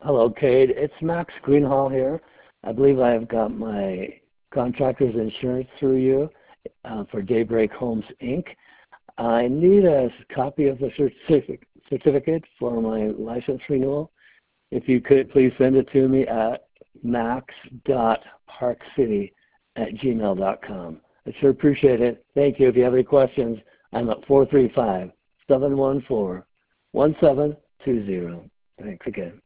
Hello, Cade. It's Max Greenhall here. I believe I have got my contractor's insurance through you for Daybreak Homes, Inc. I need a copy of the certificate for my license renewal. If you could, please send it to me at max.parkcity@gmail.com. I sure appreciate it. Thank you. If you have any questions, I'm at 435-714-1720. Thanks again.